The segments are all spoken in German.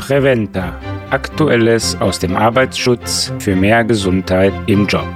Preventa. Aktuelles aus dem Arbeitsschutz für mehr Gesundheit im Job.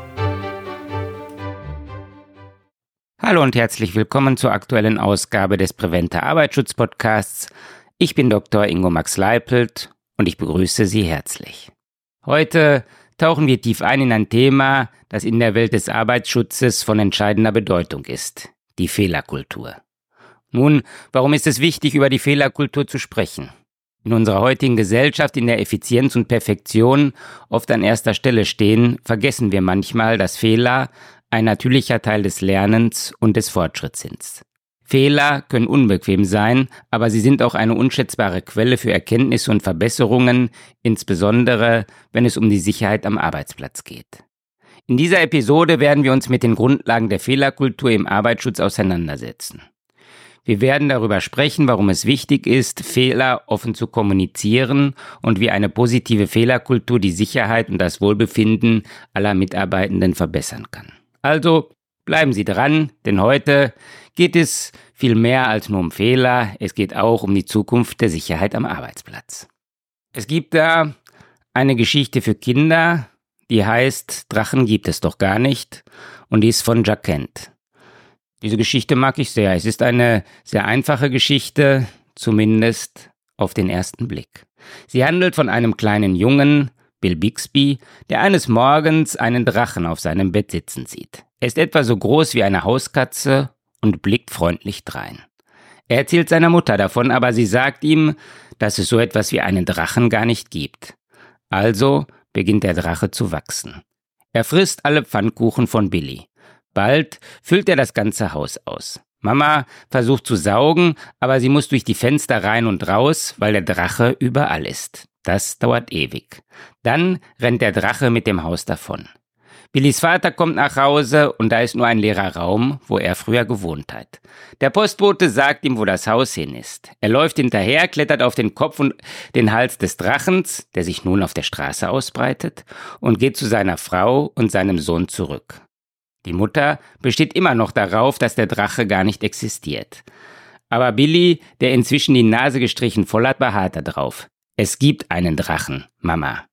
Hallo und herzlich willkommen zur aktuellen Ausgabe des Preventa Arbeitsschutz Podcasts. Ich bin Dr. Ingo Max Leipelt und ich begrüße Sie herzlich. Heute tauchen wir tief ein in ein Thema, das in der Welt des Arbeitsschutzes von entscheidender Bedeutung ist: die Fehlerkultur. Nun, warum ist es wichtig, über die Fehlerkultur zu sprechen? In unserer heutigen Gesellschaft, in der Effizienz und Perfektion oft an erster Stelle stehen, vergessen wir manchmal, dass Fehler ein natürlicher Teil des Lernens und des Fortschritts sind. Fehler können unbequem sein, aber sie sind auch eine unschätzbare Quelle für Erkenntnisse und Verbesserungen, insbesondere wenn es um die Sicherheit am Arbeitsplatz geht. In dieser Episode werden wir uns mit den Grundlagen der Fehlerkultur im Arbeitsschutz auseinandersetzen. Wir werden darüber sprechen, warum es wichtig ist, Fehler offen zu kommunizieren und wie eine positive Fehlerkultur die Sicherheit und das Wohlbefinden aller Mitarbeitenden verbessern kann. Also bleiben Sie dran, denn heute geht es viel mehr als nur um Fehler, es geht auch um die Zukunft der Sicherheit am Arbeitsplatz. Es gibt da eine Geschichte für Kinder, die heißt »Drachen gibt es doch gar nicht« und die ist von Jack Kent. Diese Geschichte mag ich sehr. Es ist eine sehr einfache Geschichte, zumindest auf den ersten Blick. Sie handelt von einem kleinen Jungen, Bill Bixby, der eines Morgens einen Drachen auf seinem Bett sitzen sieht. Er ist etwa so groß wie eine Hauskatze und blickt freundlich drein. Er erzählt seiner Mutter davon, aber sie sagt ihm, dass es so etwas wie einen Drachen gar nicht gibt. Also beginnt der Drache zu wachsen. Er frisst alle Pfannkuchen von Billy. Bald füllt er das ganze Haus aus. Mama versucht zu saugen, aber sie muss durch die Fenster rein und raus, weil der Drache überall ist. Das dauert ewig. Dann rennt der Drache mit dem Haus davon. Billys Vater kommt nach Hause und da ist nur ein leerer Raum, wo er früher gewohnt hat. Der Postbote sagt ihm, wo das Haus hin ist. Er läuft hinterher, klettert auf den Kopf und den Hals des Drachens, der sich nun auf der Straße ausbreitet, und geht zu seiner Frau und seinem Sohn zurück. Die Mutter besteht immer noch darauf, dass der Drache gar nicht existiert. Aber Billy, der inzwischen die Nase gestrichen voll hat, beharrt darauf. Es gibt einen Drachen, Mama.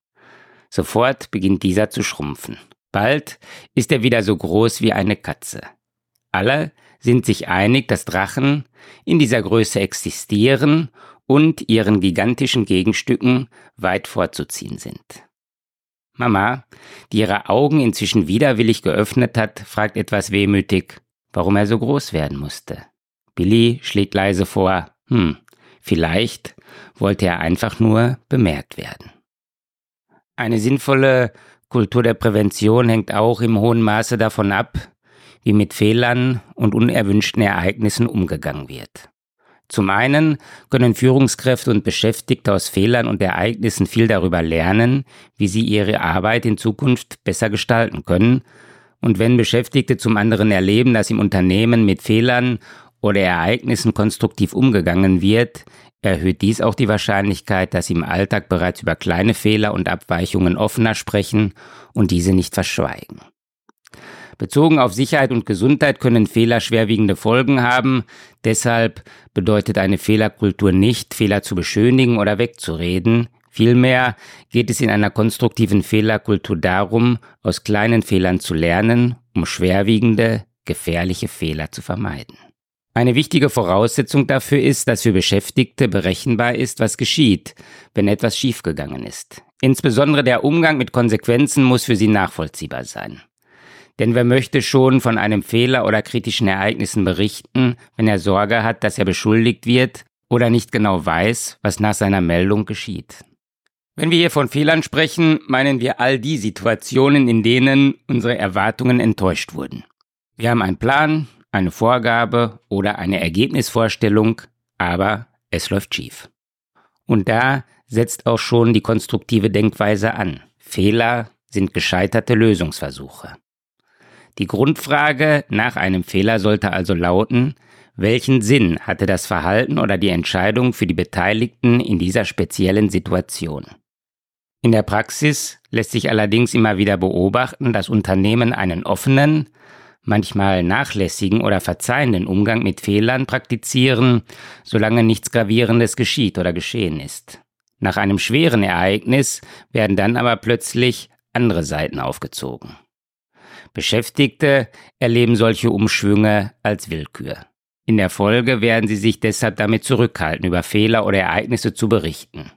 Sofort beginnt dieser zu schrumpfen. Bald ist er wieder so groß wie eine Katze. Alle sind sich einig, dass Drachen in dieser Größe existieren und ihren gigantischen Gegenstücken weit vorzuziehen sind. Mama, die ihre Augen inzwischen widerwillig geöffnet hat, fragt etwas wehmütig, warum er so groß werden musste. Billy schlägt leise vor, vielleicht wollte er einfach nur bemerkt werden. Eine sinnvolle Kultur der Prävention hängt auch im hohen Maße davon ab, wie mit Fehlern und unerwünschten Ereignissen umgegangen wird. Zum einen können Führungskräfte und Beschäftigte aus Fehlern und Ereignissen viel darüber lernen, wie sie ihre Arbeit in Zukunft besser gestalten können. Und wenn Beschäftigte zum anderen erleben, dass im Unternehmen mit Fehlern oder Ereignissen konstruktiv umgegangen wird, erhöht dies auch die Wahrscheinlichkeit, dass sie im Alltag bereits über kleine Fehler und Abweichungen offener sprechen und diese nicht verschweigen. Bezogen auf Sicherheit und Gesundheit können Fehler schwerwiegende Folgen haben. Deshalb bedeutet eine Fehlerkultur nicht, Fehler zu beschönigen oder wegzureden. Vielmehr geht es in einer konstruktiven Fehlerkultur darum, aus kleinen Fehlern zu lernen, um schwerwiegende, gefährliche Fehler zu vermeiden. Eine wichtige Voraussetzung dafür ist, dass für Beschäftigte berechenbar ist, was geschieht, wenn etwas schiefgegangen ist. Insbesondere der Umgang mit Konsequenzen muss für sie nachvollziehbar sein. Denn wer möchte schon von einem Fehler oder kritischen Ereignissen berichten, wenn er Sorge hat, dass er beschuldigt wird oder nicht genau weiß, was nach seiner Meldung geschieht? Wenn wir hier von Fehlern sprechen, meinen wir all die Situationen, in denen unsere Erwartungen enttäuscht wurden. Wir haben einen Plan, eine Vorgabe oder eine Ergebnisvorstellung, aber es läuft schief. Und da setzt auch schon die konstruktive Denkweise an. Fehler sind gescheiterte Lösungsversuche. Die Grundfrage nach einem Fehler sollte also lauten, welchen Sinn hatte das Verhalten oder die Entscheidung für die Beteiligten in dieser speziellen Situation? In der Praxis lässt sich allerdings immer wieder beobachten, dass Unternehmen einen offenen, manchmal nachlässigen oder verzeihenden Umgang mit Fehlern praktizieren, solange nichts Gravierendes geschieht oder geschehen ist. Nach einem schweren Ereignis werden dann aber plötzlich andere Seiten aufgezogen. Beschäftigte erleben solche Umschwünge als Willkür. In der Folge werden sie sich deshalb damit zurückhalten, über Fehler oder Ereignisse zu berichten.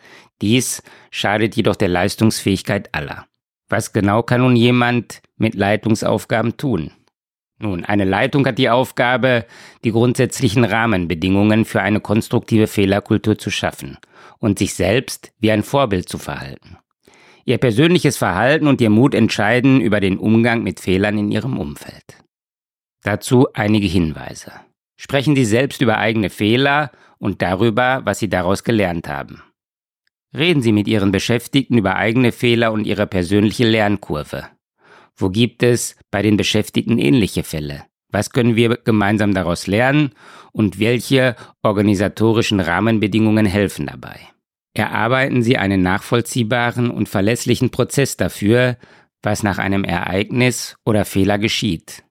Dies schadet jedoch der Leistungsfähigkeit aller. Was genau kann nun jemand mit Leitungsaufgaben tun? Nun, eine Leitung hat die Aufgabe, die grundsätzlichen Rahmenbedingungen für eine konstruktive Fehlerkultur zu schaffen und sich selbst wie ein Vorbild zu verhalten. Ihr persönliches Verhalten und Ihr Mut entscheiden über den Umgang mit Fehlern in Ihrem Umfeld. Dazu einige Hinweise. Sprechen Sie selbst über eigene Fehler und darüber, was Sie daraus gelernt haben. Reden Sie mit Ihren Beschäftigten über eigene Fehler und Ihre persönliche Lernkurve. Wo gibt es bei den Beschäftigten ähnliche Fälle? Was können wir gemeinsam daraus lernen und welche organisatorischen Rahmenbedingungen helfen dabei? Erarbeiten Sie einen nachvollziehbaren und verlässlichen Prozess dafür, was nach einem Ereignis oder Fehler geschieht.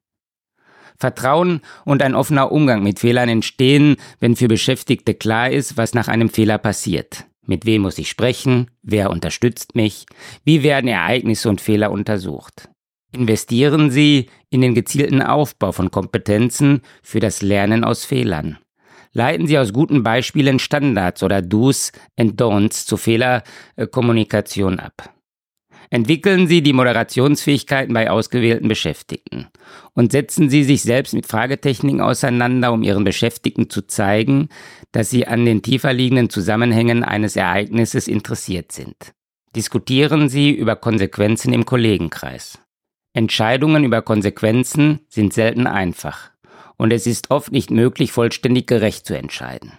Vertrauen und ein offener Umgang mit Fehlern entstehen, wenn für Beschäftigte klar ist, was nach einem Fehler passiert. Mit wem muss ich sprechen? Wer unterstützt mich? Wie werden Ereignisse und Fehler untersucht? Investieren Sie in den gezielten Aufbau von Kompetenzen für das Lernen aus Fehlern. Leiten Sie aus guten Beispielen Standards oder Do's and Don'ts zur Fehlerkommunikation ab. Entwickeln Sie die Moderationsfähigkeiten bei ausgewählten Beschäftigten und setzen Sie sich selbst mit Fragetechniken auseinander, um Ihren Beschäftigten zu zeigen, dass Sie an den tiefer liegenden Zusammenhängen eines Ereignisses interessiert sind. Diskutieren Sie über Konsequenzen im Kollegenkreis. Entscheidungen über Konsequenzen sind selten einfach und es ist oft nicht möglich, vollständig gerecht zu entscheiden.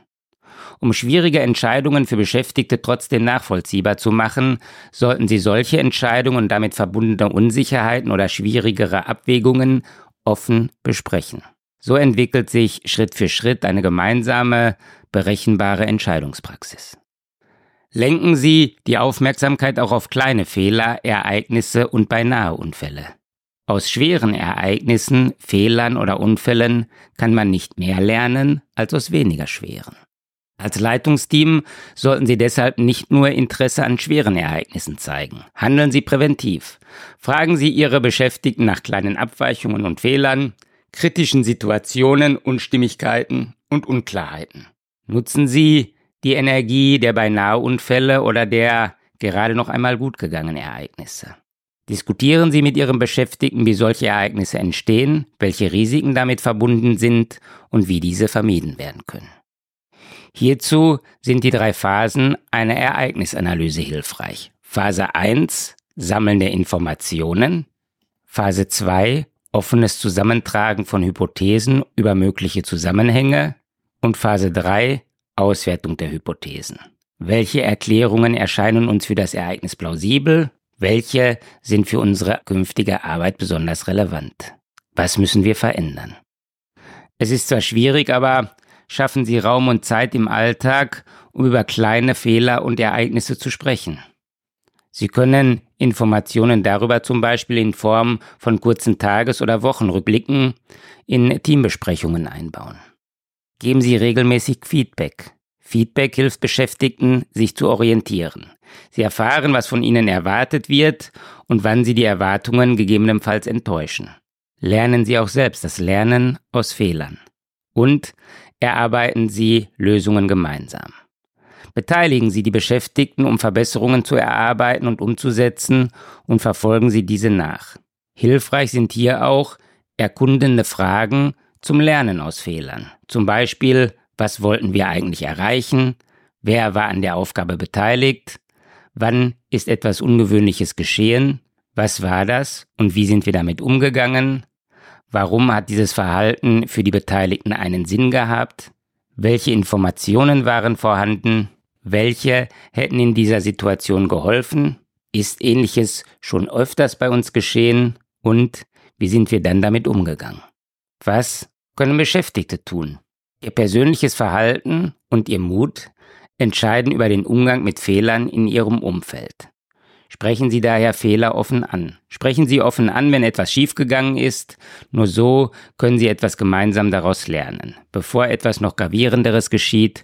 Um schwierige Entscheidungen für Beschäftigte trotzdem nachvollziehbar zu machen, sollten Sie solche Entscheidungen und damit verbundene Unsicherheiten oder schwierigere Abwägungen offen besprechen. So entwickelt sich Schritt für Schritt eine gemeinsame, berechenbare Entscheidungspraxis. Lenken Sie die Aufmerksamkeit auch auf kleine Fehler, Ereignisse und Beinahe-Unfälle. Aus schweren Ereignissen, Fehlern oder Unfällen kann man nicht mehr lernen als aus weniger schweren. Als Leitungsteam sollten Sie deshalb nicht nur Interesse an schweren Ereignissen zeigen. Handeln Sie präventiv. Fragen Sie Ihre Beschäftigten nach kleinen Abweichungen und Fehlern, kritischen Situationen, Unstimmigkeiten und Unklarheiten. Nutzen Sie die Energie der Beinahe-Unfälle oder der gerade noch einmal gut gegangenen Ereignisse. Diskutieren Sie mit Ihren Beschäftigten, wie solche Ereignisse entstehen, welche Risiken damit verbunden sind und wie diese vermieden werden können. Hierzu sind die 3 Phasen einer Ereignisanalyse hilfreich. Phase 1, Sammeln der Informationen. Phase 2, offenes Zusammentragen von Hypothesen über mögliche Zusammenhänge. Und Phase 3, Auswertung der Hypothesen. Welche Erklärungen erscheinen uns für das Ereignis plausibel? Welche sind für unsere künftige Arbeit besonders relevant? Was müssen wir verändern? Es ist zwar schwierig, aber schaffen Sie Raum und Zeit im Alltag, um über kleine Fehler und Ereignisse zu sprechen. Sie können Informationen darüber zum Beispiel in Form von kurzen Tages- oder Wochenrückblicken in Teambesprechungen einbauen. Geben Sie regelmäßig Feedback. Feedback hilft Beschäftigten, sich zu orientieren. Sie erfahren, was von ihnen erwartet wird und wann sie die Erwartungen gegebenenfalls enttäuschen. Lernen Sie auch selbst das Lernen aus Fehlern. Und erarbeiten Sie Lösungen gemeinsam. Beteiligen Sie die Beschäftigten, um Verbesserungen zu erarbeiten und umzusetzen, und verfolgen Sie diese nach. Hilfreich sind hier auch erkundende Fragen zum Lernen aus Fehlern. Zum Beispiel, was wollten wir eigentlich erreichen? Wer war an der Aufgabe beteiligt? Wann ist etwas Ungewöhnliches geschehen? Was war das und wie sind wir damit umgegangen? Warum hat dieses Verhalten für die Beteiligten einen Sinn gehabt? Welche Informationen waren vorhanden? Welche hätten in dieser Situation geholfen? Ist Ähnliches schon öfters bei uns geschehen? Und wie sind wir dann damit umgegangen? Was können Beschäftigte tun? Ihr persönliches Verhalten und ihr Mut entscheiden über den Umgang mit Fehlern in ihrem Umfeld. Sprechen Sie daher Fehler offen an. Sprechen Sie offen an, wenn etwas schiefgegangen ist. Nur so können Sie etwas gemeinsam daraus lernen, bevor etwas noch Gravierenderes geschieht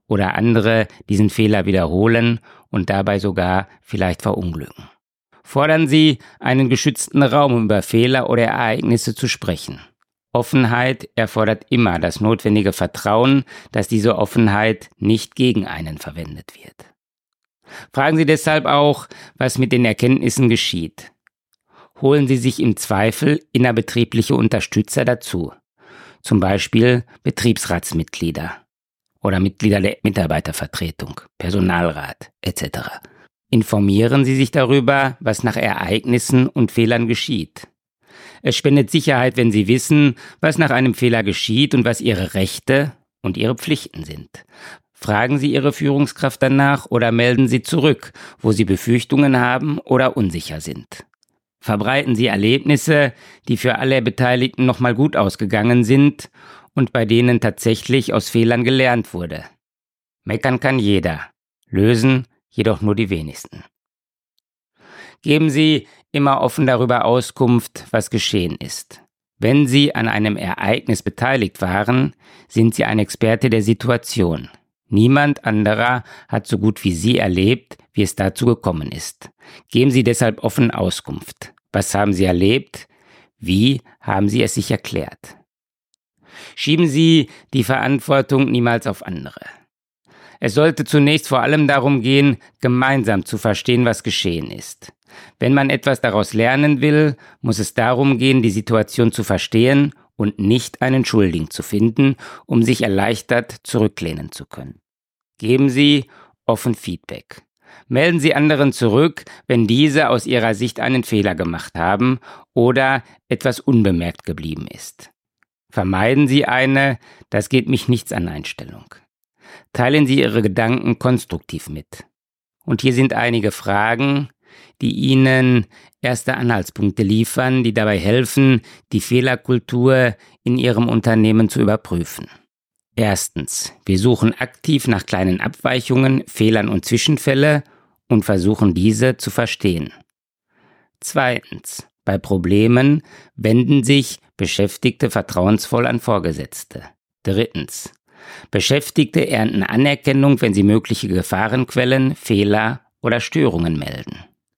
oder andere diesen Fehler wiederholen und dabei sogar vielleicht verunglücken. Fordern Sie einen geschützten Raum, um über Fehler oder Ereignisse zu sprechen. Offenheit erfordert immer das notwendige Vertrauen, dass diese Offenheit nicht gegen einen verwendet wird. Fragen Sie deshalb auch, was mit den Erkenntnissen geschieht. Holen Sie sich im Zweifel innerbetriebliche Unterstützer dazu, zum Beispiel Betriebsratsmitglieder oder Mitglieder der Mitarbeitervertretung, Personalrat etc. Informieren Sie sich darüber, was nach Ereignissen und Fehlern geschieht. Es spendet Sicherheit, wenn Sie wissen, was nach einem Fehler geschieht und was Ihre Rechte und Ihre Pflichten sind. Fragen Sie Ihre Führungskraft danach oder melden Sie zurück, wo Sie Befürchtungen haben oder unsicher sind. Verbreiten Sie Erlebnisse, die für alle Beteiligten nochmal gut ausgegangen sind und bei denen tatsächlich aus Fehlern gelernt wurde. Meckern kann jeder, lösen jedoch nur die wenigsten. Geben Sie immer offen darüber Auskunft, was geschehen ist. Wenn Sie an einem Ereignis beteiligt waren, sind Sie ein Experte der Situation. Niemand anderer hat so gut wie Sie erlebt, wie es dazu gekommen ist. Geben Sie deshalb offen Auskunft. Was haben Sie erlebt? Wie haben Sie es sich erklärt? Schieben Sie die Verantwortung niemals auf andere. Es sollte zunächst vor allem darum gehen, gemeinsam zu verstehen, was geschehen ist. Wenn man etwas daraus lernen will, muss es darum gehen, die Situation zu verstehen und nicht einen Schuldigen zu finden, um sich erleichtert zurücklehnen zu können. Geben Sie offen Feedback. Melden Sie anderen zurück, wenn diese aus ihrer Sicht einen Fehler gemacht haben oder etwas unbemerkt geblieben ist. Vermeiden Sie eine „Das geht mich nichts an" Einstellung. Teilen Sie Ihre Gedanken konstruktiv mit. Und hier sind einige Fragen, die Ihnen erste Anhaltspunkte liefern, die dabei helfen, die Fehlerkultur in Ihrem Unternehmen zu überprüfen. Erstens, wir suchen aktiv nach kleinen Abweichungen, Fehlern und Zwischenfälle und versuchen diese zu verstehen. Zweitens, bei Problemen wenden sich Beschäftigte vertrauensvoll an Vorgesetzte. Drittens, Beschäftigte ernten Anerkennung, wenn sie mögliche Gefahrenquellen, Fehler oder Störungen melden.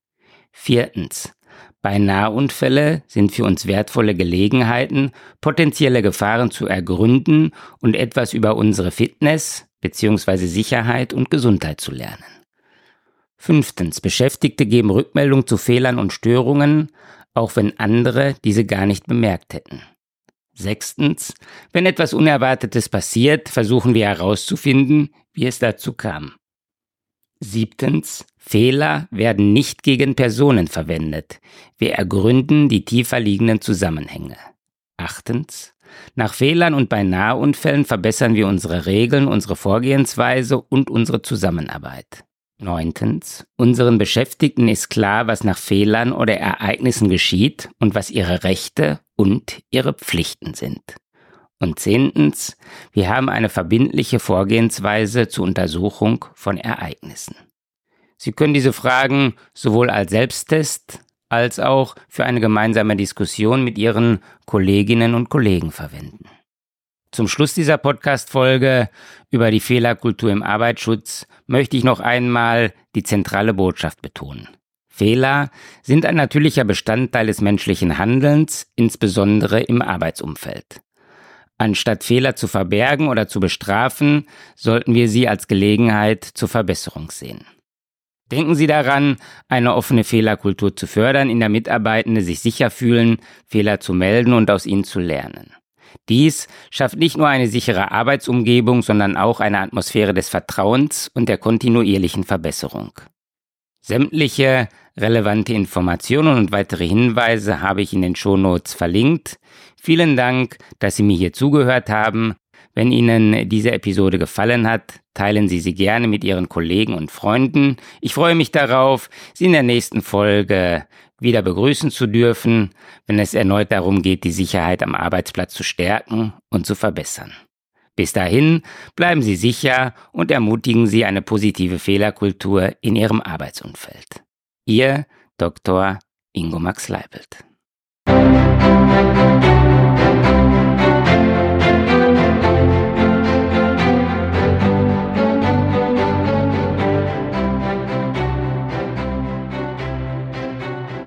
Viertens, bei Nahunfälle sind für uns wertvolle Gelegenheiten, potenzielle Gefahren zu ergründen und etwas über unsere Fitness bzw. Sicherheit und Gesundheit zu lernen. Fünftens, Beschäftigte geben Rückmeldung zu Fehlern und Störungen, auch wenn andere diese gar nicht bemerkt hätten. Sechstens, wenn etwas Unerwartetes passiert, versuchen wir herauszufinden, wie es dazu kam. Siebtens, Fehler werden nicht gegen Personen verwendet. Wir ergründen die tiefer liegenden Zusammenhänge. Achtens, nach Fehlern und bei Nahunfällen verbessern wir unsere Regeln, unsere Vorgehensweise und unsere Zusammenarbeit. Neuntens, unseren Beschäftigten ist klar, was nach Fehlern oder Ereignissen geschieht und was ihre Rechte und ihre Pflichten sind. Und zehntens, wir haben eine verbindliche Vorgehensweise zur Untersuchung von Ereignissen. Sie können diese Fragen sowohl als Selbsttest als auch für eine gemeinsame Diskussion mit Ihren Kolleginnen und Kollegen verwenden. Zum Schluss dieser Podcast-Folge über die Fehlerkultur im Arbeitsschutz möchte ich noch einmal die zentrale Botschaft betonen. Fehler sind ein natürlicher Bestandteil des menschlichen Handelns, insbesondere im Arbeitsumfeld. Anstatt Fehler zu verbergen oder zu bestrafen, sollten wir sie als Gelegenheit zur Verbesserung sehen. Denken Sie daran, eine offene Fehlerkultur zu fördern, in der Mitarbeitende sich sicher fühlen, Fehler zu melden und aus ihnen zu lernen. Dies schafft nicht nur eine sichere Arbeitsumgebung, sondern auch eine Atmosphäre des Vertrauens und der kontinuierlichen Verbesserung. Sämtliche relevante Informationen und weitere Hinweise habe ich in den Shownotes verlinkt. Vielen Dank, dass Sie mir hier zugehört haben. Wenn Ihnen diese Episode gefallen hat, teilen Sie sie gerne mit Ihren Kollegen und Freunden. Ich freue mich darauf, Sie in der nächsten Folge wieder begrüßen zu dürfen, wenn es erneut darum geht, die Sicherheit am Arbeitsplatz zu stärken und zu verbessern. Bis dahin bleiben Sie sicher und ermutigen Sie eine positive Fehlerkultur in Ihrem Arbeitsumfeld. Ihr Dr. Ingo Max Leipelt.